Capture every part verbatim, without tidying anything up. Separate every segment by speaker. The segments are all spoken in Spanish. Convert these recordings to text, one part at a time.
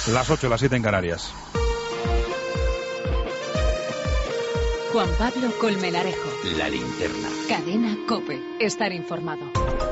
Speaker 1: Las ocho, las siete en Canarias.
Speaker 2: Juan Pablo Colmenarejo.
Speaker 3: La Linterna.
Speaker 2: Cadena COPE. Estar informado.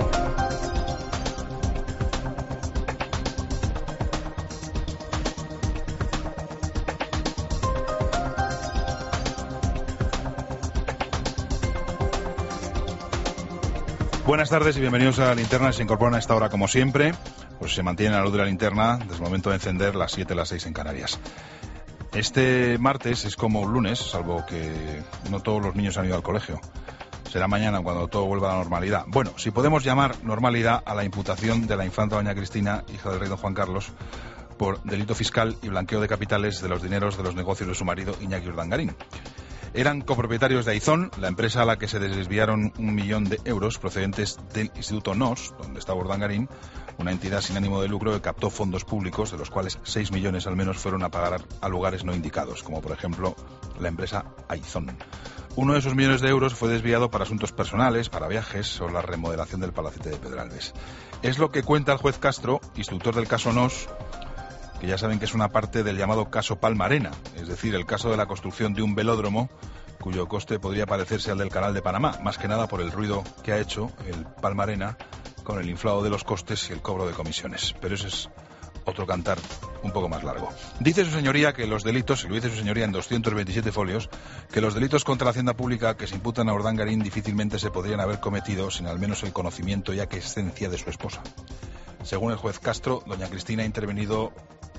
Speaker 1: Buenas tardes y bienvenidos a La Linterna. Se incorporan a esta hora como siempre, pues se mantiene a la luz de la linterna desde el momento de encender, las siete, las seis en Canarias. Este martes es como un lunes, salvo que no todos los niños han ido al colegio. Será mañana cuando todo vuelva a la normalidad. Bueno, si podemos llamar normalidad a la imputación de la infanta doña Cristina, hija del rey don Juan Carlos, por delito fiscal y blanqueo de capitales de los dineros de los negocios de su marido Iñaki Urdangarín. Eran copropietarios de Aizón, la empresa a la que se desviaron un millón de euros procedentes del Instituto N O S, donde estaba Urdangarín, una entidad sin ánimo de lucro que captó fondos públicos, de los cuales seis millones al menos fueron a pagar a lugares no indicados, como por ejemplo la empresa Aizón. Uno de esos millones de euros fue desviado para asuntos personales, para viajes o la remodelación del palacete de Pedralbes. Es lo que cuenta el juez Castro, instructor del caso N O S, que ya saben que es una parte del llamado caso Palma-Arena, es decir, el caso de la construcción de un velódromo cuyo coste podría parecerse al del Canal de Panamá, más que nada por el ruido que ha hecho el Palma-Arena con el inflado de los costes y el cobro de comisiones. Pero ese es otro cantar un poco más largo. Dice su señoría que los delitos, y lo dice su señoría en doscientos veintisiete folios, que los delitos contra la hacienda pública que se imputan a Urdangarín difícilmente se podrían haber cometido sin al menos el conocimiento y aquiescencia de su esposa. Según el juez Castro, doña Cristina ha intervenido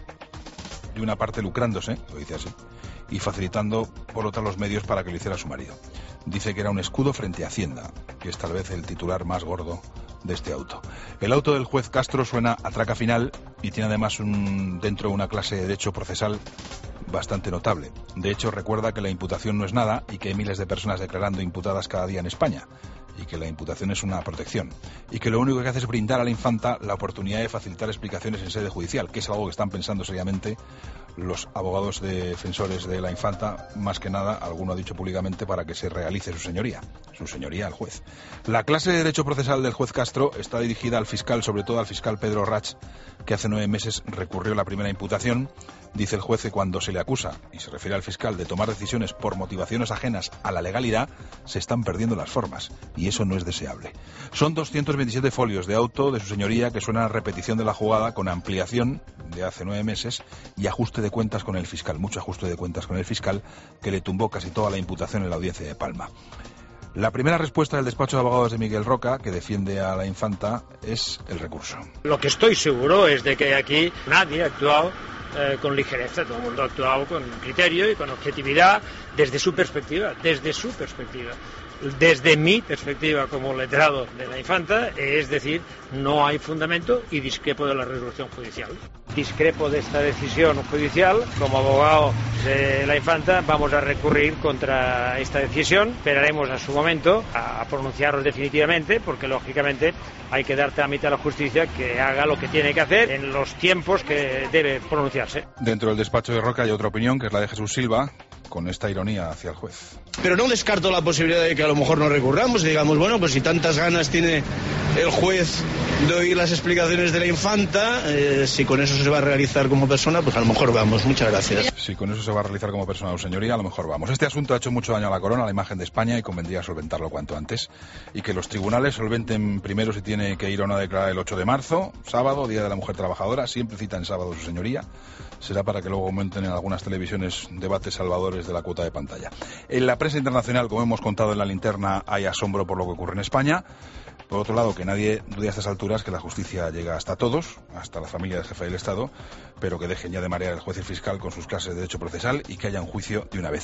Speaker 1: de una parte lucrándose, lo dice así, y facilitando por otra los medios para que lo hiciera su marido. Dice que era un escudo frente a Hacienda, que es tal vez el titular más gordo de este auto. El auto del juez Castro suena a traca final y tiene además un, dentro una clase de derecho procesal bastante notable. De hecho, recuerda que la imputación no es nada y que hay miles de personas declarando imputadas cada día en España, y que la imputación es una protección, y que lo único que hace es brindar a la infanta la oportunidad de facilitar explicaciones en sede judicial, que es algo que están pensando seriamente los abogados defensores de la infanta, más que nada, alguno ha dicho públicamente, para que se realice su señoría, su señoría al juez. La clase de derecho procesal del juez Castro está dirigida al fiscal, sobre todo al fiscal Pedro Rach, que hace nueve meses recurrió la primera imputación. Dice el juez que cuando se le acusa, y se refiere al fiscal, de tomar decisiones por motivaciones ajenas a la legalidad, se están perdiendo las formas, y eso no es deseable. Son doscientos veintisiete folios de auto de su señoría que suenan a repetición de la jugada con ampliación de hace nueve meses y ajuste de cuentas con el fiscal, mucho ajuste de cuentas con el fiscal, que le tumbó casi toda la imputación en la audiencia de Palma. La primera respuesta del despacho de abogados de Miguel Roca, que defiende a la infanta, es el recurso.
Speaker 4: Lo que estoy seguro es de que aquí nadie ha actuado eh, con ligereza, todo el mundo ha actuado con criterio y con objetividad desde su perspectiva, desde su perspectiva. Desde mi perspectiva como letrado de la infanta, es decir, no hay fundamento y discrepo de la resolución judicial. Discrepo de esta decisión judicial. Como abogado de la infanta vamos a recurrir contra esta decisión. Esperaremos a su momento a pronunciarnos definitivamente, porque lógicamente hay que dar trámite a la justicia que haga lo que tiene que hacer en los tiempos que debe pronunciarse.
Speaker 1: Dentro del despacho de Roca hay otra opinión, que es la de Jesús Silva, con esta ironía hacia el juez.
Speaker 5: Pero no descarto la posibilidad de que a lo mejor nos recurramos y digamos, bueno, pues si tantas ganas tiene el juez de oír las explicaciones de la infanta, eh, si con eso se va a realizar como persona, pues a lo mejor vamos. Muchas gracias.
Speaker 1: Si con eso se va a realizar como persona, su señoría, a lo mejor vamos. Este asunto ha hecho mucho daño a la corona, a la imagen de España, y convendría solventarlo cuanto antes. Y que los tribunales solventen primero si tiene que ir o no a declarar el ocho de marzo, sábado, Día de la Mujer Trabajadora, siempre citan sábado su señoría. Será para que luego aumenten en algunas televisiones debates salvadores de la cuota de pantalla. En la prensa internacional, como hemos contado en la linterna, hay asombro por lo que ocurre en España. Por otro lado, que nadie dude a estas alturas que la justicia llega hasta todos, hasta la familia del jefe del Estado, pero que dejen ya de marear el juez y el fiscal con sus clases de derecho procesal y que haya un juicio de una vez.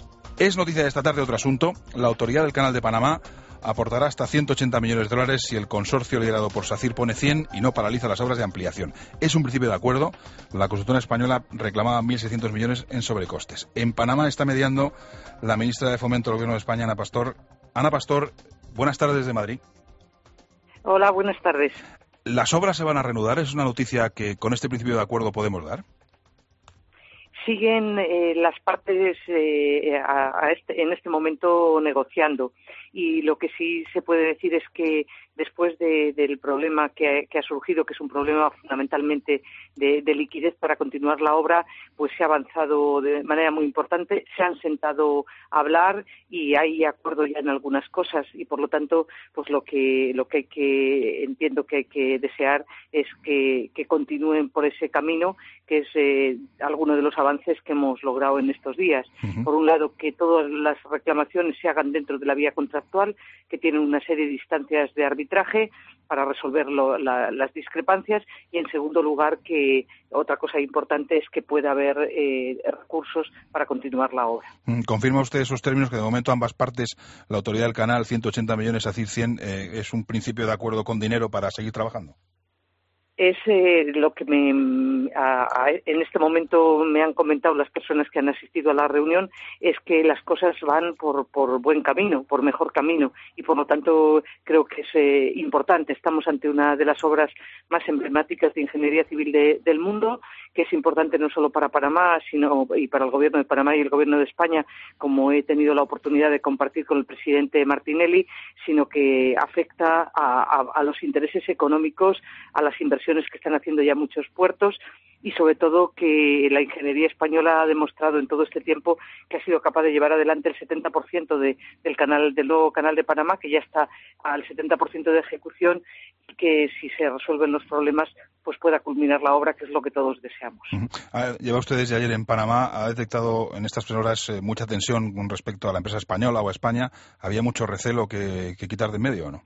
Speaker 1: Es noticia de esta tarde otro asunto. La autoridad del Canal de Panamá aportará hasta ciento ochenta millones de dólares si el consorcio liderado por SACIR pone cien y no paraliza las obras de ampliación. Es un principio de acuerdo. La constructora española reclamaba mil seiscientos millones en sobrecostes. En Panamá está mediando la ministra de Fomento del Gobierno de España, Ana Pastor. Ana Pastor, buenas tardes desde Madrid.
Speaker 6: Hola, buenas tardes.
Speaker 1: ¿Las obras se van a reanudar? ¿Es una noticia que con este principio de acuerdo podemos dar?
Speaker 6: Siguen eh, las partes eh, a, a este, en este momento negociando, y lo que sí se puede decir es que después de, del problema que, que ha surgido, que es un problema fundamentalmente de, de liquidez para continuar la obra, pues se ha avanzado de manera muy importante, se han sentado a hablar y hay acuerdo ya en algunas cosas y por lo tanto pues lo que lo que hay que entiendo que hay que desear es que, que continúen por ese camino, que es eh, alguno de los avances que hemos logrado en estos días. Uh-huh. Por un lado, que todas las reclamaciones se hagan dentro de la vía contractual, que tienen una serie de instancias de arbitraje para resolver lo, la, las discrepancias, y en segundo lugar, que otra cosa importante es que pueda haber eh, recursos para continuar la obra.
Speaker 1: ¿Confirma usted esos términos, que de momento ambas partes, la autoridad del canal, ciento ochenta millones, ACIR cien, eh, es un principio de acuerdo con dinero para seguir trabajando?
Speaker 6: Es eh, lo que me, a, a, en este momento me han comentado las personas que han asistido a la reunión, es que las cosas van por, por buen camino, por mejor camino, y por lo tanto creo que es eh, importante. Estamos ante una de las obras más emblemáticas de ingeniería civil de, del mundo, que es importante no solo para Panamá, sino y para el gobierno de Panamá y el gobierno de España, como he tenido la oportunidad de compartir con el presidente Martinelli, sino que afecta a, a, a los intereses económicos, a las inversiones que están haciendo ya muchos puertos, y sobre todo que la ingeniería española ha demostrado en todo este tiempo que ha sido capaz de llevar adelante el setenta por ciento de, del canal del nuevo canal de Panamá, que ya está al setenta por ciento de ejecución, y que si se resuelven los problemas pues pueda culminar la obra, que es lo que todos deseamos. Uh-huh.
Speaker 1: Ah, lleva usted desde ayer en Panamá, ha detectado en estas horas eh, mucha tensión con respecto a la empresa española o a España. ¿Había mucho recelo que, que quitar de en medio o no?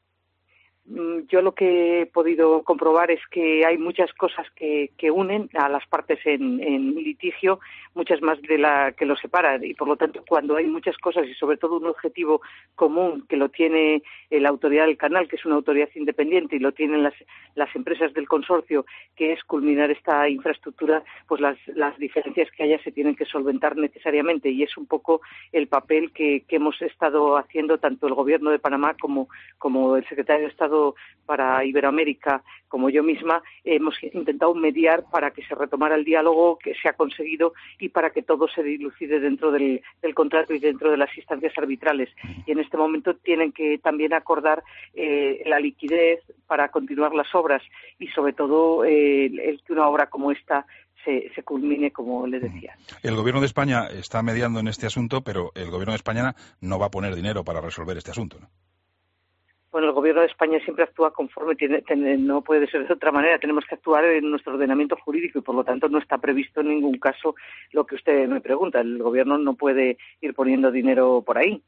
Speaker 6: Yo lo que he podido comprobar es que hay muchas cosas que, que unen a las partes en, en litigio, muchas más de la que los separan, y por lo tanto cuando hay muchas cosas y sobre todo un objetivo común que lo tiene la autoridad del canal, que es una autoridad independiente, y lo tienen las, las empresas del consorcio, que es culminar esta infraestructura, pues las, las diferencias que haya se tienen que solventar necesariamente, y es un poco el papel que, que hemos estado haciendo tanto el gobierno de Panamá como, como el secretario de Estado para Iberoamérica, como yo misma. Hemos intentado mediar para que se retomara el diálogo, que se ha conseguido, y para que todo se dilucide dentro del, del contrato y dentro de las instancias arbitrales. Y en este momento tienen que también acordar eh, la liquidez para continuar las obras, y sobre todo eh, el que una obra como esta Se, se culmine, como les decía.
Speaker 1: El gobierno de España está mediando en este asunto, pero el gobierno de España no va a poner dinero para resolver este asunto, ¿no?
Speaker 6: Bueno, el gobierno de España siempre actúa conforme, tiene, tiene, no puede ser de otra manera, tenemos que actuar en nuestro ordenamiento jurídico y por lo tanto no está previsto en ningún caso lo que usted me pregunta. El gobierno no puede ir poniendo dinero por ahí.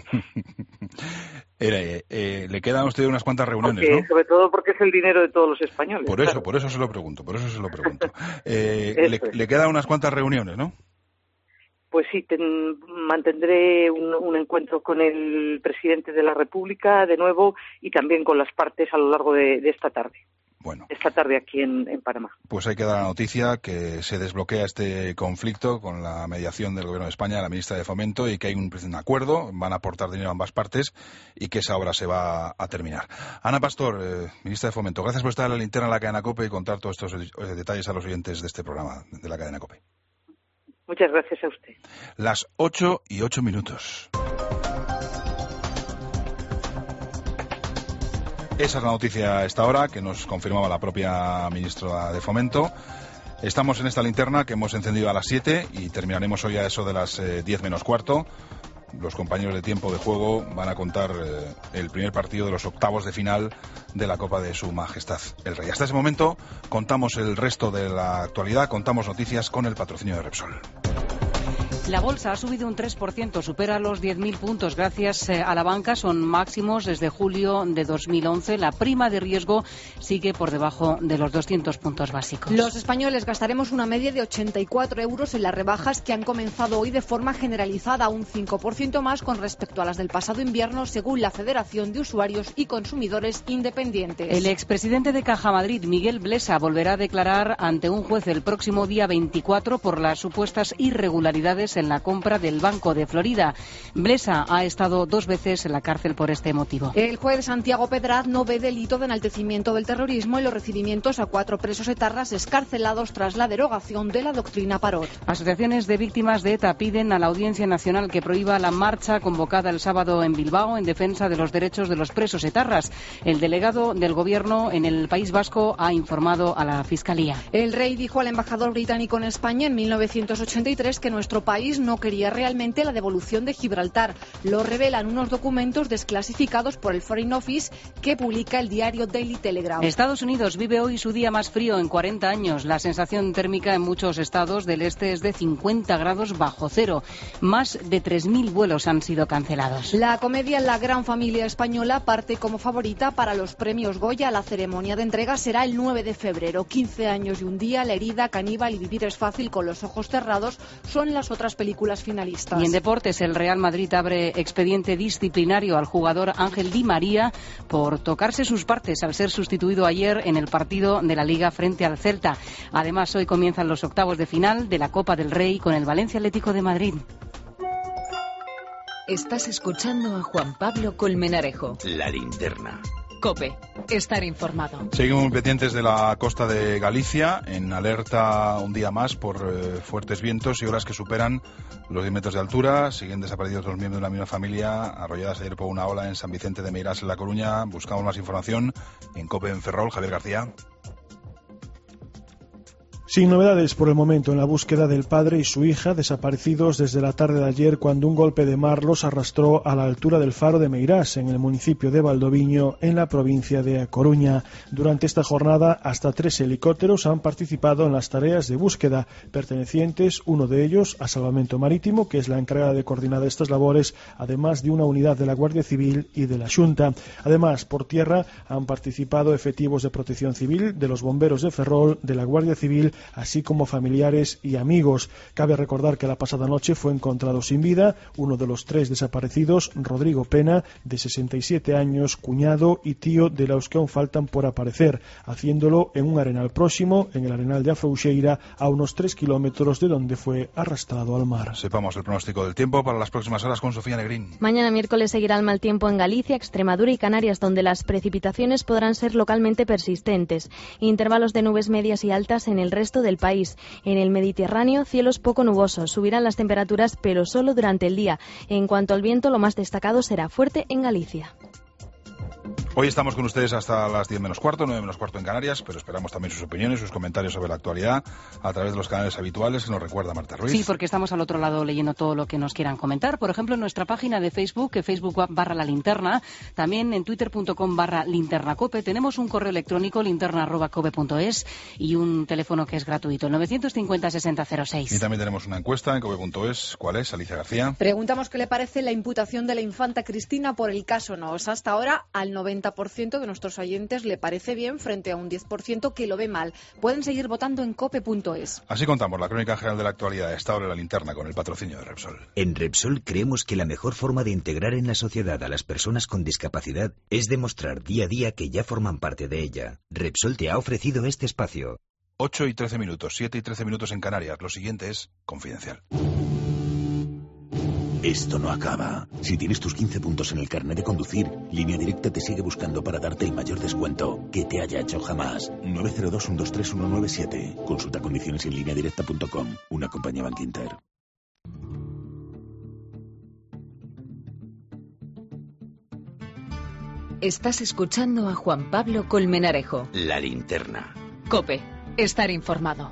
Speaker 1: eh, eh, le quedan a usted unas cuantas reuniones,
Speaker 6: porque,
Speaker 1: ¿no?
Speaker 6: Sobre todo porque es el dinero de todos los españoles.
Speaker 1: Por eso,
Speaker 6: claro.
Speaker 1: por eso se lo pregunto, por eso se lo pregunto. Eh, le,
Speaker 6: es.
Speaker 1: le quedan unas cuantas reuniones, ¿no?
Speaker 6: Pues sí, ten, mantendré un, un encuentro con el presidente de la República de nuevo, y también con las partes a lo largo de, de esta tarde.
Speaker 1: Bueno.
Speaker 6: Esta tarde aquí en, en Panamá.
Speaker 1: Pues hay que dar la noticia que se desbloquea este conflicto con la mediación del Gobierno de España, la ministra de Fomento, y que hay un, un acuerdo, van a aportar dinero a ambas partes y que esa obra se va a terminar. Ana Pastor, eh, ministra de Fomento, gracias por estar en la linterna de la cadena COPE y contar todos estos eh, detalles a los oyentes de este programa de la cadena COPE.
Speaker 6: Muchas gracias a usted.
Speaker 1: Las ocho y ocho minutos. Esa es la noticia a esta hora que nos confirmaba la propia ministra de Fomento. Estamos en esta linterna que hemos encendido a las siete y terminaremos hoy a eso de las eh, diez menos cuarto. Los compañeros de tiempo de juego van a contar eh, el primer partido de los octavos de final de la Copa de Su Majestad el Rey. Hasta ese momento contamos el resto de la actualidad, contamos noticias con el patrocinio de Repsol.
Speaker 3: La bolsa ha subido un tres por ciento, supera los diez mil puntos gracias a la banca. Son máximos desde julio de dos mil once. La prima de riesgo sigue por debajo de los doscientos puntos básicos.
Speaker 7: Los españoles gastaremos una media de ochenta y cuatro euros en las rebajas que han comenzado hoy de forma generalizada, un cinco por ciento más con respecto a las del pasado invierno, según la Federación de Usuarios y Consumidores Independientes.
Speaker 3: El expresidente de Caja Madrid, Miguel Blesa, volverá a declarar ante un juez el próximo día veinticuatro por las supuestas irregularidades millones en la compra del Banco de Florida. Blesa ha estado dos veces en la cárcel por este motivo.
Speaker 7: El juez Santiago Pedraz no ve delito de enaltecimiento del terrorismo en los recibimientos a cuatro presos etarras excarcelados tras la derogación de la doctrina Parot.
Speaker 3: Asociaciones de víctimas de ETA piden a la Audiencia Nacional que prohíba la marcha convocada el sábado en Bilbao en defensa de los derechos de los presos etarras. El delegado del Gobierno en el País Vasco ha informado a la Fiscalía.
Speaker 7: El rey dijo al embajador británico en España en mil novecientos ochenta y tres que nuestro país no quería realmente la devolución de Gibraltar. Lo revelan unos documentos desclasificados por el Foreign Office que publica el diario Daily Telegraph.
Speaker 3: Estados Unidos vive hoy su día más frío en cuarenta años. La sensación térmica en muchos estados del este es de cincuenta grados bajo cero. Más de tres mil vuelos han sido cancelados.
Speaker 7: La comedia La Gran Familia Española parte como favorita para los premios Goya. La ceremonia de entrega será el nueve de febrero. quince años y un día, La herida, Caníbal y Vivir es fácil con los ojos cerrados son las otras películas finalistas.
Speaker 3: Y en deportes, el Real Madrid abre expediente disciplinario al jugador Ángel Di María por tocarse sus partes al ser sustituido ayer en el partido de la Liga frente al Celta. Además, hoy comienzan los octavos de final de la Copa del Rey con el Valencia Atlético de Madrid.
Speaker 2: Estás escuchando a Juan Pablo Colmenarejo.
Speaker 8: La linterna.
Speaker 2: COPE. Estar informado.
Speaker 1: Seguimos muy pendientes de la costa de Galicia, en alerta un día más por eh, fuertes vientos y olas que superan los diez metros de altura. Siguen desaparecidos dos miembros de la misma familia, arrolladas ayer por una ola en San Vicente de Meirás, en La Coruña. Buscamos más información en COPE en Ferrol. Javier García.
Speaker 9: Sin novedades por el momento en la búsqueda del padre y su hija, desaparecidos desde la tarde de ayer cuando un golpe de mar los arrastró a la altura del faro de Meirás, en el municipio de Valdoviño, en la provincia de A Coruña. Durante esta jornada, hasta tres helicópteros han participado en las tareas de búsqueda, pertenecientes, uno de ellos, a Salvamento Marítimo, que es la encargada de coordinar estas labores, además de una unidad de la Guardia Civil y de la Xunta. Además, por tierra han participado efectivos de Protección Civil, de los bomberos de Ferrol, de la Guardia Civil, así como familiares y amigos. Cabe recordar que la pasada noche fue encontrado sin vida uno de los tres desaparecidos, Rodrigo Pena, de sesenta y siete años, cuñado y tío de los que aún faltan por aparecer, haciéndolo en un arenal próximo, en el arenal de Afrouxeira, a unos tres kilómetros de donde fue arrastrado al mar.
Speaker 1: Sepamos el pronóstico del tiempo para las próximas horas con Sofía Negrín.
Speaker 10: Mañana miércoles seguirá el mal tiempo en Galicia, Extremadura y Canarias, donde las precipitaciones podrán ser localmente persistentes. Intervalos de nubes medias y altas en el resto del país. En el Mediterráneo, cielos poco nubosos. Subirán las temperaturas, pero solo durante el día. En cuanto al viento, lo más destacado será fuerte en Galicia.
Speaker 1: Hoy estamos con ustedes hasta las diez menos cuarto, nueve menos cuarto en Canarias, pero esperamos también sus opiniones, sus comentarios sobre la actualidad a través de los canales habituales que nos recuerda Marta Ruiz.
Speaker 3: Sí, porque estamos al otro lado leyendo todo lo que nos quieran comentar. Por ejemplo, en nuestra página de Facebook, Facebook barra la linterna, también en twitter.com barra linternacope. Tenemos un correo electrónico, linterna arroba cope punto es, y un teléfono que es gratuito, novecientos cincuenta sesenta cero seis.
Speaker 1: Y también tenemos una encuesta en cope punto es. ¿Cuál es? Alicia García.
Speaker 7: Preguntamos qué le parece la imputación de la infanta Cristina por el caso Nos. Hasta ahora, al noventa por ciento de nuestros oyentes le parece bien frente a un diez por ciento que lo ve mal. Pueden seguir votando en cope punto es.
Speaker 1: Así contamos la crónica general de la actualidad. Esta hora la linterna con el patrocinio de Repsol.
Speaker 8: En Repsol creemos que la mejor forma de integrar en la sociedad a las personas con discapacidad es demostrar día a día que ya forman parte de ella. Repsol te ha ofrecido este espacio.
Speaker 1: ocho y trece minutos, siete y trece minutos en Canarias. Lo siguiente es Confidencial.
Speaker 11: Esto no acaba. Si tienes tus quince puntos en el carnet de conducir, Línea Directa te sigue buscando para darte el mayor descuento que te haya hecho jamás. nueve cero dos, uno dos tres, uno nueve siete. Consulta condiciones en línea directa punto com. Una compañía Bankinter.
Speaker 2: Estás escuchando a Juan Pablo Colmenarejo.
Speaker 8: La linterna.
Speaker 2: COPE. Estar informado.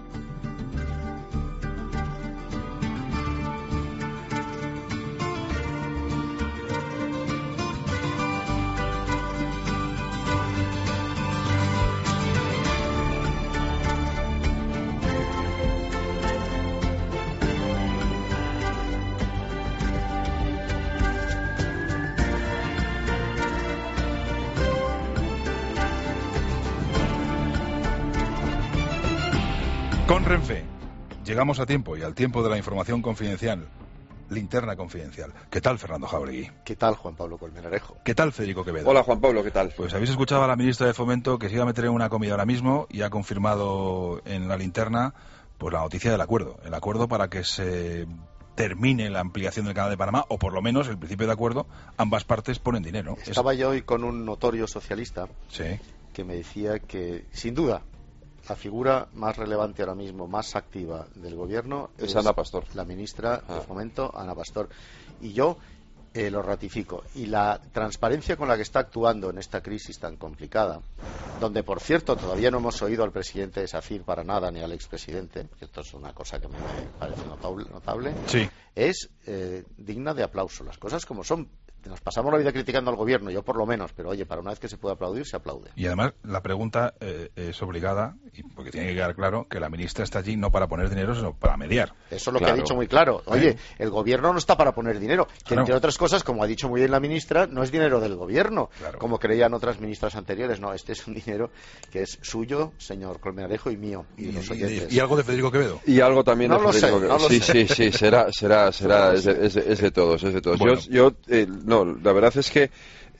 Speaker 1: Con Renfe, llegamos a tiempo y al tiempo de la información confidencial. Linterna confidencial. ¿Qué tal, Fernando Jauregui?
Speaker 12: ¿Qué tal, Juan Pablo Colmenarejo?
Speaker 1: ¿Qué tal, Federico Quevedo?
Speaker 12: Hola, Juan Pablo, ¿qué tal?
Speaker 1: Pues habéis escuchado a la ministra de Fomento que se iba a meter en una comida ahora mismo y ha confirmado en la linterna pues la noticia del acuerdo. El acuerdo para que se termine la ampliación del Canal de Panamá, o por lo menos el principio de acuerdo, ambas partes ponen dinero.
Speaker 12: Estaba
Speaker 1: es...
Speaker 12: yo hoy con un notorio socialista
Speaker 1: sí.
Speaker 12: que me decía que, sin duda, la figura más relevante ahora mismo, más activa del gobierno
Speaker 13: es,
Speaker 12: es
Speaker 13: Ana Pastor,
Speaker 12: la ministra
Speaker 13: ah.
Speaker 12: de Fomento, Ana Pastor. Y yo eh, lo ratifico. Y la transparencia con la que está actuando en esta crisis tan complicada, donde, por cierto, todavía no hemos oído al presidente de SACIR para nada, ni al expresidente, que esto es una cosa que me parece notable, notable
Speaker 1: sí.
Speaker 12: es eh, digna de aplauso. Las cosas como son. Nos pasamos la vida criticando al gobierno, yo por lo menos, pero oye, para una vez que se puede aplaudir, se aplaude.
Speaker 1: Y además la pregunta eh, es obligada, y porque tiene que quedar claro que la ministra está allí no para poner dinero, sino para mediar.
Speaker 12: Eso es lo
Speaker 1: claro.
Speaker 12: que ha dicho muy claro. Oye, ¿Eh? el gobierno no está para poner dinero, que
Speaker 1: claro.
Speaker 12: entre otras cosas, como ha dicho muy bien la ministra, no es dinero del gobierno,
Speaker 1: claro.
Speaker 12: como creían otras ministras anteriores. No, este es un dinero que es suyo, señor Colmenarejo, y mío, y,
Speaker 1: y,
Speaker 12: los oyentes.
Speaker 1: y, y algo de Federico Quevedo.
Speaker 13: Y algo también
Speaker 12: no
Speaker 13: de Federico
Speaker 12: Quevedo.
Speaker 13: No sí, sí, sí, será, será, será, es de, es de, es de todos, es de todos. Bueno. Yo, yo eh, no, la verdad es que que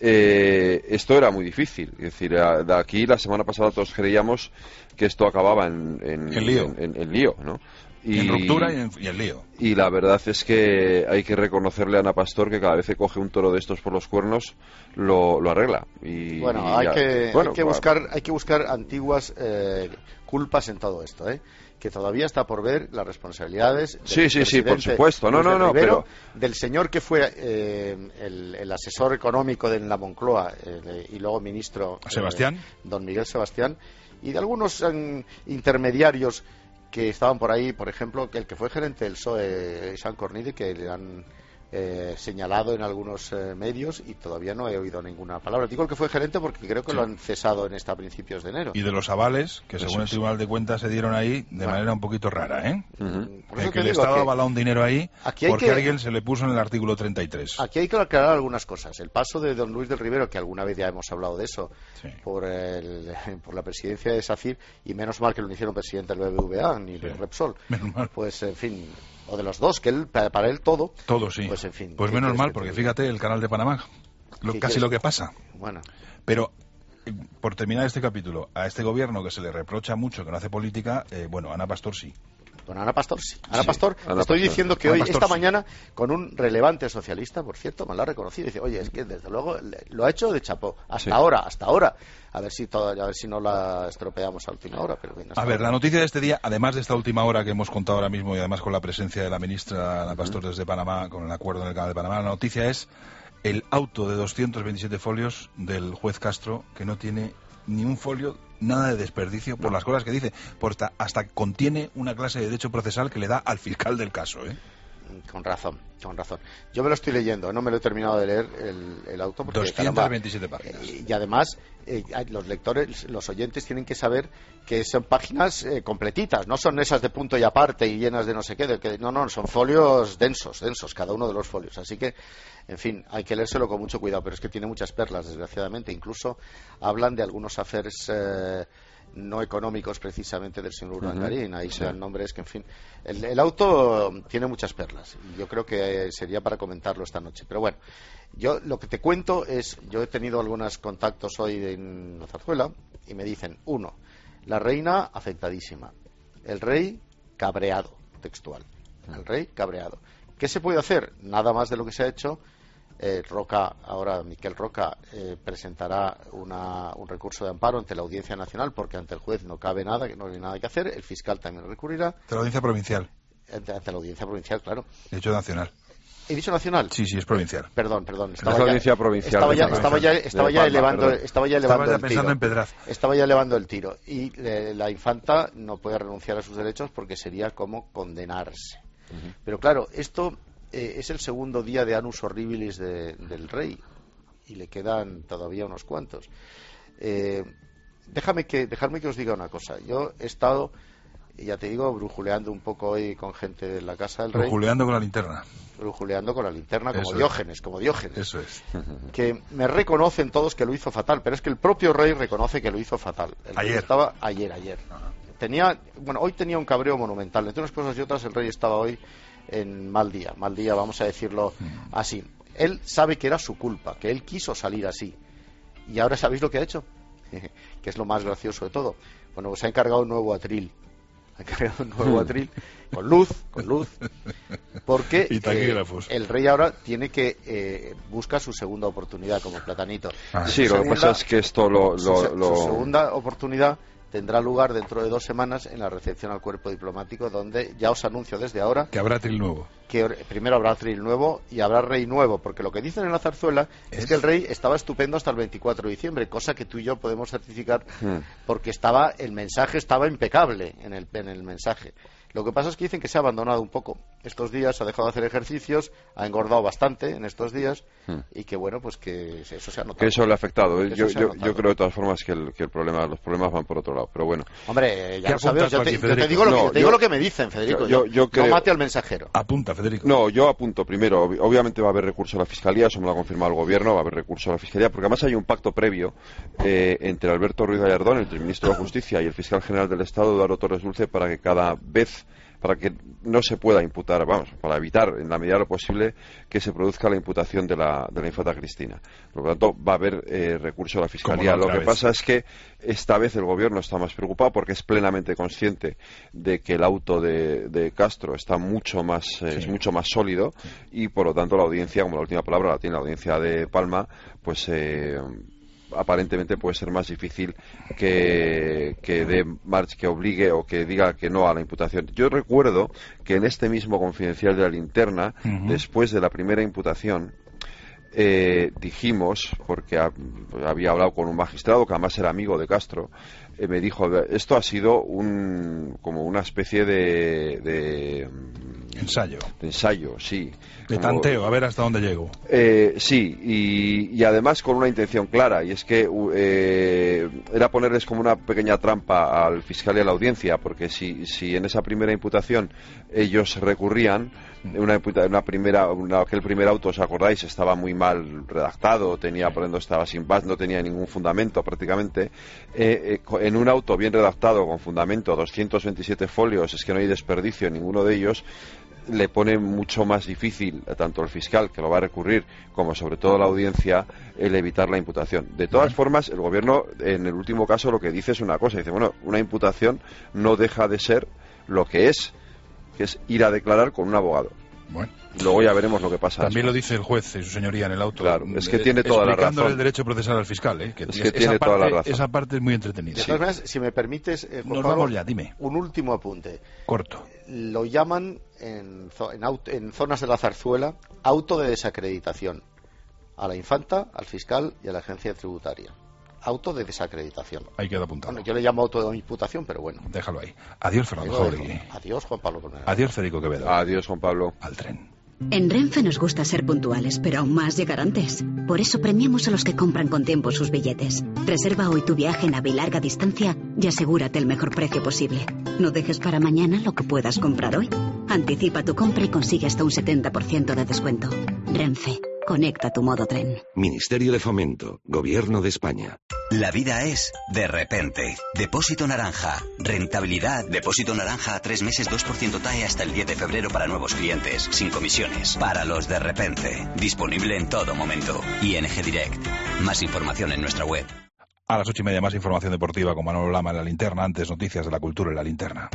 Speaker 13: eh, esto era muy difícil. Es decir, a, de aquí la semana pasada todos creíamos que esto acababa en, en,
Speaker 1: en lío,
Speaker 13: en, en, en lío, ¿no?
Speaker 1: Y, en ruptura y en, y en lío.
Speaker 13: Y la verdad es que hay que reconocerle a Ana Pastor que cada vez que coge un toro de estos por los cuernos lo, lo arregla. Y,
Speaker 12: bueno,
Speaker 13: y
Speaker 12: hay,
Speaker 13: ya,
Speaker 12: que,
Speaker 13: bueno,
Speaker 12: hay que buscar hay que buscar antiguas eh, culpas en todo esto, ¿eh? Que todavía está por ver las responsabilidades del
Speaker 13: sí, sí, sí, por supuesto. No, no, no,
Speaker 12: Rivero,
Speaker 13: pero
Speaker 12: del señor que fue eh, el, el asesor económico de la Moncloa eh, y luego ministro
Speaker 1: Sebastián,
Speaker 12: eh, don Miguel Sebastián, y de algunos eh, intermediarios que estaban por ahí, por ejemplo, que el que fue gerente del P S O E, Sean Cornidi, que le han eh, señalado en algunos eh, medios y todavía no he oído ninguna palabra. Digo el que fue gerente porque creo que sí. lo han cesado en esta a principios de enero.
Speaker 1: Y de los avales, que según el Tribunal de Cuentas se dieron ahí de bueno. manera un poquito rara, ¿eh? Uh-huh.
Speaker 12: El
Speaker 1: que el Estado ha avalado un dinero ahí porque
Speaker 12: que,
Speaker 1: alguien se le puso en el artículo treinta y tres.
Speaker 12: Aquí hay que aclarar algunas cosas. El paso de don Luis del Rivero, que alguna vez ya hemos hablado de eso, sí. por, el, por la presidencia de SACIR, y menos mal que lo hicieron presidente del B B V A ni sí. del Repsol.
Speaker 1: Menos mal.
Speaker 12: Pues, en fin... o de los dos, que él, para él todo.
Speaker 1: Todo, sí.
Speaker 12: Pues, en fin,
Speaker 1: pues menos mal, porque fíjate, el Canal de Panamá, lo, casi lo que pasa.
Speaker 12: Bueno.
Speaker 1: Pero, por terminar este capítulo, a este gobierno que se le reprocha mucho que no hace política, eh, bueno, Ana Pastor sí.
Speaker 12: Bueno, Ana Pastor sí. Ana sí, Pastor,
Speaker 13: Ana
Speaker 12: estoy
Speaker 13: Pastor.
Speaker 12: diciendo que
Speaker 1: Ana
Speaker 12: hoy,
Speaker 1: Pastor,
Speaker 12: esta
Speaker 1: sí.
Speaker 12: mañana, con un relevante socialista, por cierto, me lo ha reconocido, dice, oye, es que desde luego lo ha hecho de chapó, hasta sí. ahora, hasta ahora. A ver si todo, a ver si no la estropeamos a última hora. Pero bien,
Speaker 1: a ver, ahora. La noticia de este día, además de esta última hora que hemos contado ahora mismo y además con la presencia de la ministra Ana Pastor uh-huh. desde Panamá, con el acuerdo en el Canal de Panamá, la noticia es el auto de doscientos veintisiete folios del juez Castro, que no tiene ni un folio, nada de desperdicio por no. las cosas que dice, por hasta, hasta contiene una clase de derecho procesal que le da al fiscal del caso, ¿eh?
Speaker 12: Con razón, con razón. Yo me lo estoy leyendo, no me lo he terminado de leer el, el auto. Porque,
Speaker 1: doscientas veintisiete caramba, páginas.
Speaker 12: Eh, y además, eh, los lectores, los oyentes tienen que saber que son páginas eh, completitas, no son esas de punto y aparte y llenas de no sé qué. De que, no, no, son folios densos, densos, cada uno de los folios. Así que, en fin, hay que leérselo con mucho cuidado, pero es que tiene muchas perlas, desgraciadamente. Incluso hablan de algunos aferes... Eh, no económicos precisamente del señor Urdangarín, uh-huh. ahí sí. se dan nombres que, en fin, el, el auto tiene muchas perlas y yo creo que sería para comentarlo esta noche, pero bueno, yo lo que te cuento es, yo he tenido algunos contactos hoy en la Zarzuela y me dicen, uno, la reina afectadísima, el rey cabreado, textual, el rey cabreado. ¿Qué se puede hacer? Nada más de lo que se ha hecho. Eh, Roca, ahora Miquel Roca eh, presentará una, un recurso de amparo ante la Audiencia Nacional porque ante el juez no cabe nada, que no hay nada que hacer. El fiscal también recurrirá.
Speaker 1: Ante la Audiencia Provincial.
Speaker 12: Ante, ante la Audiencia Provincial, claro.
Speaker 1: He dicho nacional.
Speaker 12: ¿He dicho nacional?
Speaker 1: Sí, sí, es provincial.
Speaker 12: Perdón, perdón.
Speaker 13: Estaba es la Audiencia Provincial.
Speaker 12: Estaba ya, estaba ya, estaba ya elevando, estaba ya elevando
Speaker 1: ya
Speaker 12: el
Speaker 1: pensando
Speaker 12: tiro.
Speaker 1: en Pedraz.
Speaker 12: Estaba ya elevando el tiro. Y eh, la infanta no puede renunciar a sus derechos porque sería como condenarse. Uh-huh. Pero claro, esto... Eh, es el segundo día de Annus Horribilis de, del rey y le quedan todavía unos cuantos. Eh, déjame que, dejadme que os diga una cosa. Yo he estado, ya te digo, brujuleando un poco hoy con gente de la casa del rey.
Speaker 1: Brujuleando con la linterna.
Speaker 12: Brujuleando con la linterna, como
Speaker 1: Eso
Speaker 12: Diógenes,
Speaker 1: es.
Speaker 12: como Diógenes.
Speaker 1: Eso es.
Speaker 12: Que me reconocen todos que lo hizo fatal, pero es que el propio rey reconoce que lo hizo fatal. El
Speaker 1: ayer.
Speaker 12: Rey estaba ayer, ayer. Ajá. Tenía, bueno, hoy tenía un cabreo monumental. Entre unas cosas y otras, el rey estaba hoy en mal día, mal día, vamos a decirlo así. Él sabe que era su culpa, que él quiso salir así. Y ahora ¿sabéis lo que ha hecho? Que es lo más gracioso de todo. Bueno, pues ha encargado un nuevo atril. ha creado un nuevo atril con luz, con luz, porque eh, el rey ahora tiene que eh, busca su segunda oportunidad como platanito.
Speaker 13: Ah, sí, lo que pasa es que esto lo, lo,
Speaker 12: su,
Speaker 13: lo...
Speaker 12: su segunda oportunidad tendrá lugar dentro de dos semanas en la recepción al cuerpo diplomático, donde ya os anuncio desde ahora
Speaker 1: que habrá atril nuevo.
Speaker 12: Que primero habrá atril nuevo y habrá rey nuevo, porque lo que dicen en la zarzuela es, es que el rey estaba estupendo hasta el veinticuatro de diciembre, cosa que tú y yo podemos certificar, hmm. porque estaba el mensaje estaba impecable en el, en el mensaje. Lo que pasa es que dicen que se ha abandonado un poco estos días, ha dejado de hacer ejercicios, ha engordado bastante en estos días hmm. y que bueno, pues que eso se ha notado.
Speaker 13: Que eso le ha afectado. ¿eh? Yo, yo, yo creo de todas formas que, el, que el problema, los problemas van por otro lado, pero bueno.
Speaker 12: Hombre, ya lo sabes, yo, te, yo te, digo, lo que, no, te digo lo que me dicen, Federico.
Speaker 13: Yo, yo, yo creo,
Speaker 12: no mate al mensajero.
Speaker 1: Apunta, Federico.
Speaker 13: No, yo apunto primero. Obviamente va a haber recurso a la Fiscalía, eso me lo ha confirmado el Gobierno, va a haber recurso a la Fiscalía, porque además hay un pacto previo eh, entre Alberto Ruiz Gallardón, entre el Ministro de Justicia y el Fiscal General del Estado, Eduardo Torres Dulce, para que cada vez para que no se pueda imputar, vamos, para evitar en la medida de lo posible que se produzca la imputación de la, de la infanta Cristina. Por lo tanto, va a haber eh, recurso a la Fiscalía. Lo que vez. pasa es que esta vez el Gobierno está más preocupado porque es plenamente consciente de que el auto de, de Castro está mucho más, eh, sí. es mucho más sólido sí. y, por lo tanto, la audiencia, como la última palabra la tiene la audiencia de Palma, pues... Eh, aparentemente puede ser más difícil que, que dé marcha, que obligue o que diga que no a la imputación. Yo recuerdo que en este mismo Confidencial de la Linterna, uh-huh. después de la primera imputación, eh, dijimos, porque ha, había hablado con un magistrado que además era amigo de Castro, eh, me dijo, esto ha sido un como una especie de... de
Speaker 1: ensayo.
Speaker 13: De ensayo, sí.
Speaker 1: De
Speaker 13: como,
Speaker 1: tanteo, a ver hasta dónde llego.
Speaker 13: Eh, sí, y, y además con una intención clara, y es que eh, era ponerles como una pequeña trampa al fiscal y a la audiencia, porque si, si en esa primera imputación ellos recurrían, una, una primera, una, aquel primer auto, ¿os acordáis? Estaba muy mal redactado, tenía, por ejemplo, estaba sin base, no tenía ningún fundamento prácticamente. Eh, eh, en un auto bien redactado, con fundamento, doscientos veintisiete folios, es que no hay desperdicio en ninguno de ellos, le pone mucho más difícil tanto el fiscal, que lo va a recurrir, como sobre todo la audiencia, el evitar la imputación. De todas uh-huh. formas, el Gobierno, en el último caso, lo que dice es una cosa. Dice, bueno, una imputación no deja de ser lo que es, que es ir a declarar con un abogado.
Speaker 1: Bueno.
Speaker 13: Luego ya veremos lo que pasa.
Speaker 1: También
Speaker 13: después.
Speaker 1: lo dice el juez, su señoría, en el auto.
Speaker 13: Claro, es que tiene toda la razón.
Speaker 1: El derecho procesal al fiscal, ¿eh? Que
Speaker 13: es que tiene
Speaker 1: parte,
Speaker 13: toda la razón.
Speaker 1: Esa parte es muy entretenida.
Speaker 12: De todas maneras, si me permites, eh,
Speaker 1: Nos
Speaker 12: Pablo,
Speaker 1: vamos ya, dime.
Speaker 12: Un último apunte.
Speaker 1: Corto.
Speaker 12: Lo llaman en, en, auto, en zonas de la zarzuela auto de desacreditación a la infanta, al fiscal y a la agencia tributaria. Auto de desacreditación.
Speaker 1: Ahí queda apuntado.
Speaker 12: Bueno, yo le llamo auto de imputación, pero bueno.
Speaker 1: Déjalo ahí. Adiós, Fernando Jauregui.
Speaker 12: Adiós, Juan Pablo Colmenero.
Speaker 1: Adiós, Federico Quevedo.
Speaker 13: Adiós, Juan Pablo.
Speaker 1: Al tren.
Speaker 14: En Renfe nos gusta ser puntuales, pero aún más llegar antes. Por eso premiamos a los que compran con tiempo sus billetes. Reserva hoy tu viaje en AVE larga distancia y asegúrate el mejor precio posible. No dejes para mañana lo que puedas comprar hoy. Anticipa tu compra y consigue hasta un setenta por ciento de descuento. Renfe. Conecta tu modo tren.
Speaker 15: Ministerio de Fomento. Gobierno de España.
Speaker 16: La vida es de repente. Depósito Naranja. Rentabilidad. Depósito Naranja a tres meses, dos por ciento T A E hasta el diez de febrero para nuevos clientes. Sin comisiones. Para los de repente. Disponible en todo momento. I N G Direct. Más información en nuestra web.
Speaker 1: A las ocho y media más información deportiva con Manolo Lama en la linterna. Antes noticias de la cultura en la linterna.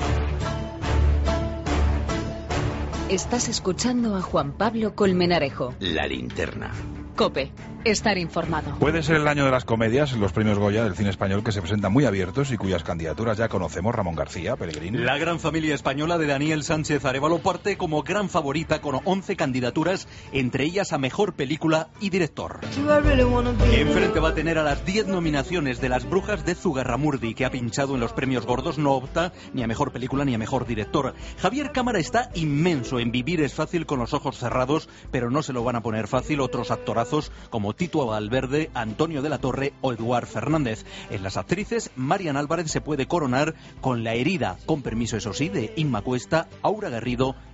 Speaker 2: Estás escuchando a Juan Pablo Colmenarejo.
Speaker 11: La linterna.
Speaker 2: COPE. Estar informado.
Speaker 1: Puede ser el año de las comedias, los premios Goya del cine español que se presentan muy abiertos y cuyas candidaturas ya conocemos. Ramón García, Pellegrín.
Speaker 17: La gran familia española de Daniel Sánchez Arévalo parte como gran favorita con once candidaturas, entre ellas a Mejor Película y Director. Enfrente va a tener a las diez nominaciones de Las Brujas de Zugarramurdi, que ha pinchado en los premios gordos, no opta ni a Mejor Película ni a Mejor Director. Javier Cámara está inmenso en Vivir es fácil con los ojos cerrados, pero no se lo van a poner fácil otros actorazos como Tito Valverde, Antonio de la Torre o Eduard Fernández. En las actrices, Marian Álvarez se puede coronar con La herida, con permiso eso sí, de Inma Cuesta, Aura Garrido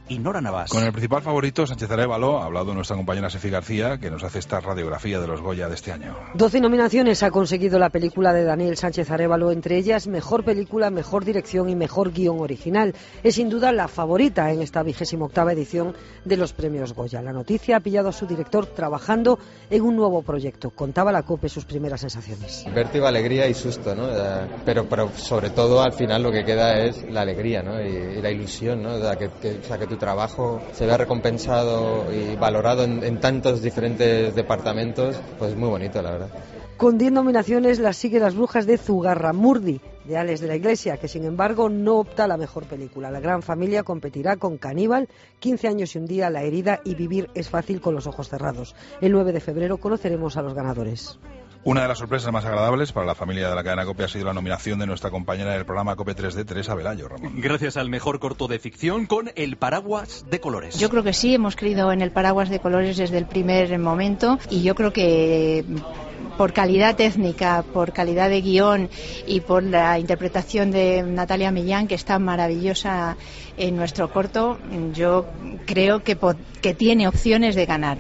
Speaker 17: y Nora Navas.
Speaker 1: Con el principal favorito, Sánchez Arévalo, ha hablado nuestra compañera Sefi García, que nos hace esta radiografía de los Goya de este año.
Speaker 18: Doce nominaciones ha conseguido la película de Daniel Sánchez Arévalo, entre ellas Mejor Película, Mejor Dirección y Mejor Guión Original. Es sin duda la favorita en esta vigésima octava edición de los premios Goya. La noticia ha pillado a su director trabajando en un nuevo proyecto. Contaba la COPE sus primeras sensaciones.
Speaker 19: Vértigo, alegría y susto, ¿no? Pero, pero sobre todo al final lo que queda es la alegría, ¿no? Y, y la ilusión, ¿no? O sea, que, que, o sea, que tu trabajo se vea recompensado y valorado en, en tantos diferentes departamentos, pues es muy bonito, la verdad.
Speaker 18: Con diez nominaciones las sigue Las Brujas de Zugarramurdi, de Alex de la Iglesia, que sin embargo no opta a la mejor película. La Gran Familia competirá con Caníbal, quince años y un día, La Herida y Vivir es fácil con los ojos cerrados. El nueve de febrero conoceremos a los ganadores.
Speaker 1: Una de las sorpresas más agradables para la familia de la cadena COPE ha sido la nominación de nuestra compañera del programa COPE tres D, Teresa Velayo, Ramón.
Speaker 17: Gracias al mejor corto de ficción con El Paraguas de Colores.
Speaker 20: Yo creo que sí, hemos creído en El Paraguas de Colores desde el primer momento y yo creo que por calidad técnica, por calidad de guión y por la interpretación de Natalia Millán, que está maravillosa en nuestro corto, yo creo que, que tiene opciones de ganar.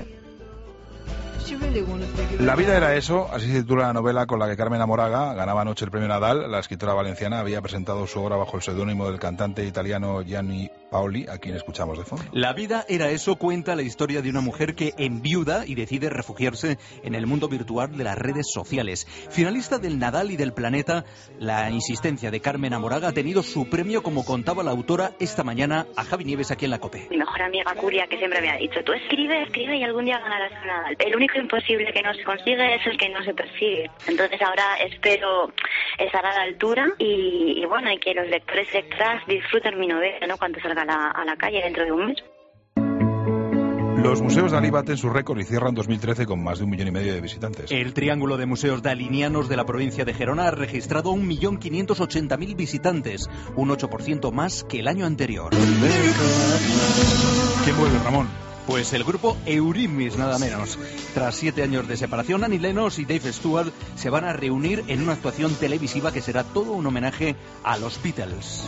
Speaker 1: La vida era eso, así se titula la novela con la que Carmen Amoraga ganaba anoche el premio Nadal. La escritora valenciana había presentado su obra bajo el seudónimo del cantante italiano Gianni Paoli, a quien escuchamos de fondo.
Speaker 17: La vida era eso cuenta la historia de una mujer que enviuda y decide refugiarse en el mundo virtual de las redes sociales. Finalista del Nadal y del Planeta, la insistencia de Carmen Amoraga ha tenido su premio, como contaba la autora esta mañana a Javi Nieves aquí en la COPE.
Speaker 21: Mi mejor amiga Curia, que siempre me ha dicho, tú escribe, escribe y algún día ganarás el Nadal. El único imposible que no se consigue es el que no se persigue. Entonces ahora espero estar a la altura y, y bueno, y que los lectores y lectoras disfruten mi novela, ¿no?, cuando salga a la, a la calle dentro de un mes.
Speaker 1: Los museos Dalí baten su récord y cierran dos mil trece con más de un millón y medio de visitantes.
Speaker 17: El Triángulo de Museos Dalinianos de la provincia de Gerona ha registrado un millón quinientos ochenta mil visitantes, un ocho por ciento más que el año anterior.
Speaker 1: ¿Qué vuelve, Ramón?
Speaker 17: Pues el grupo Eurythmics, nada menos. Tras siete años de separación, Annie Lennox y Dave Stewart se van a reunir en una actuación televisiva que será todo un homenaje a los Beatles.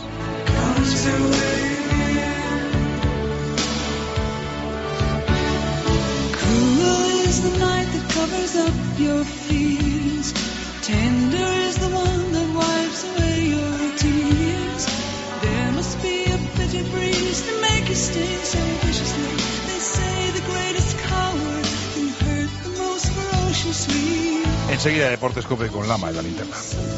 Speaker 1: Enseguida Deportes COPE con Lama en la linterna.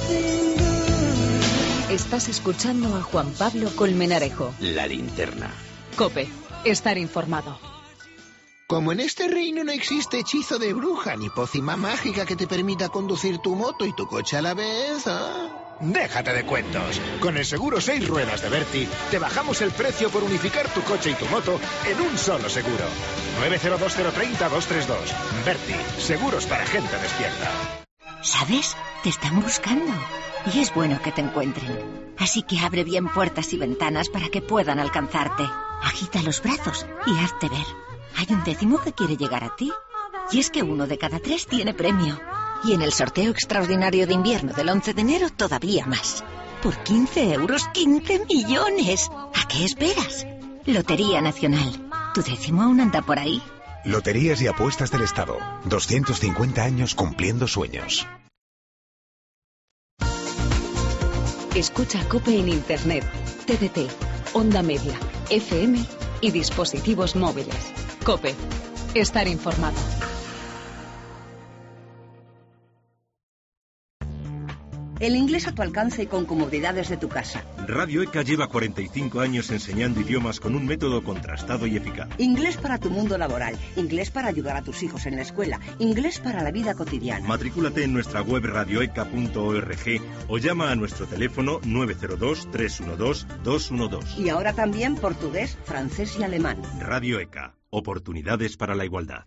Speaker 2: Estás escuchando a Juan Pablo Colmenarejo.
Speaker 11: La linterna.
Speaker 2: COPE, estar informado.
Speaker 22: Como en este reino no existe hechizo de bruja ni pócima mágica que te permita conducir tu moto y tu coche a la vez, ¿ah?
Speaker 23: Déjate de cuentos. Con el seguro seis ruedas de Berti, te bajamos el precio por unificar tu coche y tu moto en un solo seguro. nueve cero dos cero tres cero dos tres dos. Berti, seguros para gente despierta.
Speaker 24: ¿Sabes? Te están buscando. Y es bueno que te encuentren. Así que abre bien puertas y ventanas para que puedan alcanzarte. Agita los brazos y hazte ver. Hay un décimo que quiere llegar a ti. Y es que uno de cada tres tiene premio. Y en el sorteo extraordinario de invierno del once de enero todavía más. Por quince euros, quince millones. ¿A qué esperas? Lotería Nacional. ¿Tu décimo aún anda por ahí?
Speaker 25: Loterías y apuestas del Estado. doscientos cincuenta años cumpliendo sueños.
Speaker 2: Escucha COPE en Internet, T D T, Onda Media, F M y dispositivos móviles. COPE. Estar informado.
Speaker 26: El inglés a tu alcance y con comodidades de tu casa.
Speaker 27: Radio ECA lleva cuarenta y cinco años enseñando idiomas con un método contrastado y eficaz.
Speaker 26: Inglés para tu mundo laboral, inglés para ayudar a tus hijos en la escuela, inglés para la vida cotidiana.
Speaker 27: Matrículate en nuestra web radioeca punto org o llama a nuestro teléfono nueve cero dos, tres uno dos, dos uno dos.
Speaker 26: Y ahora también portugués, francés y alemán.
Speaker 27: Radio ECA. Oportunidades para la igualdad.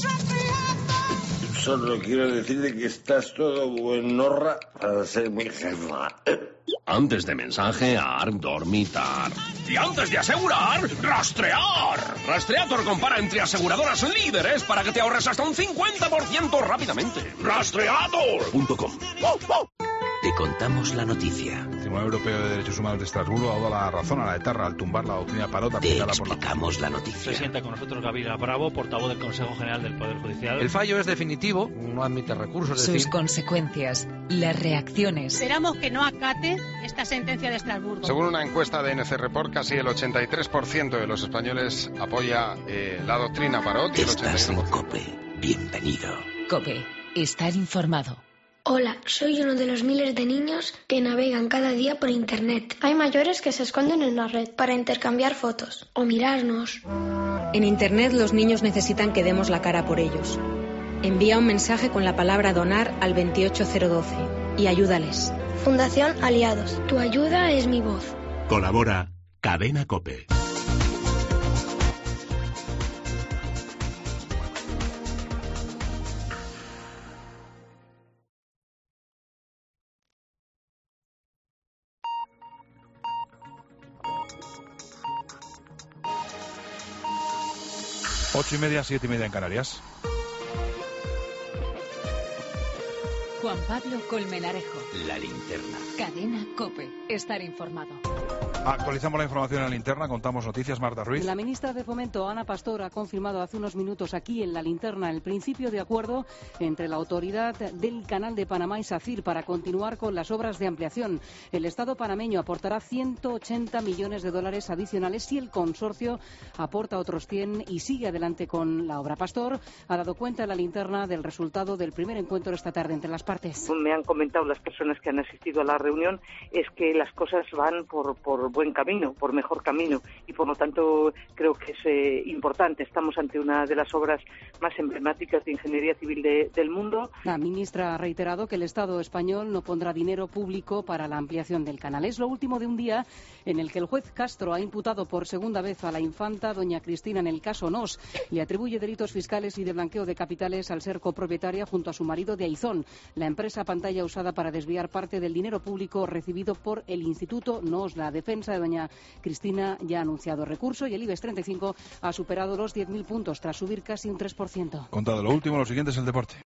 Speaker 28: Solo quiero decirte que estás todo buenorra para ser mi jefa.
Speaker 29: Antes de mensajear, dormitar.
Speaker 30: Y antes de asegurar, rastrear. Rastreator compara entre aseguradoras líderes para que te ahorres hasta un cincuenta por ciento rápidamente. Rastreator punto com. ¡Oh, oh!
Speaker 11: Te contamos la noticia.
Speaker 1: El Tribunal Europeo de Derechos Humanos de Estrasburgo ha dado la razón a la etarra al tumbar la doctrina Parot aplicada por la...
Speaker 11: Te explicamos la noticia.
Speaker 3: Se sienta con nosotros Gabriela Bravo, portavoz del Consejo General del Poder Judicial.
Speaker 4: El fallo es definitivo, no admite recursos.
Speaker 2: Sus
Speaker 4: decir...
Speaker 2: consecuencias, las reacciones.
Speaker 5: Esperamos que no acate esta sentencia de Estrasburgo.
Speaker 6: Según una encuesta de N C Report, casi el ochenta y tres por ciento de los españoles apoya eh, la doctrina Parot. Y el ochenta y tres por ciento...
Speaker 11: Estás en COPE. Bienvenido.
Speaker 2: COPE. Estar informado.
Speaker 7: Hola, soy uno de los miles de niños que navegan cada día por Internet.
Speaker 8: Hay mayores que se esconden en la red
Speaker 7: para intercambiar fotos o mirarnos.
Speaker 9: En Internet los niños necesitan que demos la cara por ellos. Envía un mensaje con la palabra donar al veintiocho cero doce y ayúdales.
Speaker 7: Fundación Aliados. Tu ayuda es mi voz.
Speaker 25: Colabora Cadena COPE.
Speaker 1: Ocho y media, siete y media en Canarias.
Speaker 2: Juan Pablo Colmenarejo.
Speaker 11: La linterna.
Speaker 2: Cadena COPE. Estar informado.
Speaker 1: Actualizamos la información en la linterna, contamos noticias. Marta Ruiz.
Speaker 10: La ministra de Fomento, Ana Pastor, ha confirmado hace unos minutos aquí en la linterna el principio de acuerdo entre la autoridad del Canal de Panamá y SACIR para continuar con las obras de ampliación. El Estado panameño aportará ciento ochenta millones de dólares adicionales si el consorcio aporta otros cien y sigue adelante con la obra. Pastor ha dado cuenta en la linterna del resultado del primer encuentro esta tarde entre las partes.
Speaker 12: Me han comentado las personas que han asistido a la reunión es que las cosas van por, por buen camino, por mejor camino, y por lo tanto creo que es eh, importante. Estamos ante una de las obras más emblemáticas de ingeniería civil de, del mundo.
Speaker 10: La ministra ha reiterado que el Estado español no pondrá dinero público para la ampliación del canal. Es lo último de un día en el que el juez Castro ha imputado por segunda vez a la infanta doña Cristina en el caso Nos. Le atribuye delitos fiscales y de blanqueo de capitales al ser copropietaria junto a su marido de Aizón, la empresa pantalla usada para desviar parte del dinero público recibido por el Instituto Nos. La defensa de doña Cristina ya ha anunciado recurso y el IBEX treinta y cinco ha superado los diez mil puntos tras subir casi un tres por ciento.
Speaker 1: Contado lo último, lo siguiente es el deporte.